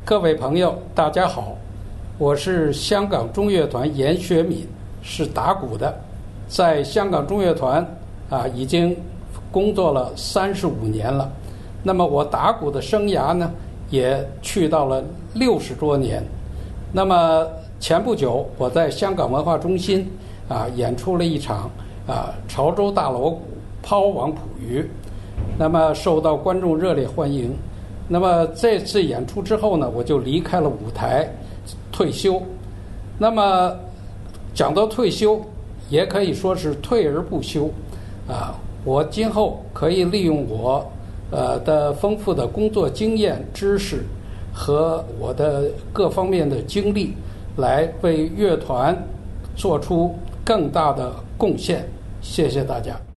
各位朋友，大家好，我是香港中乐团严学敏，是打鼓的，在香港中乐团已经工作了35年了。那么我打鼓的生涯呢，也去到了60多年。那么前不久，我在香港文化中心演出了一场潮州大锣鼓抛王捕鱼，那么受到观众热烈欢迎。那么这次演出之后呢，我就离开了舞台，退休。那么讲到退休，也可以说是退而不休。我今后可以利用我的丰富的工作经验、知识和我的各方面的经历，来为乐团做出更大的贡献。谢谢大家。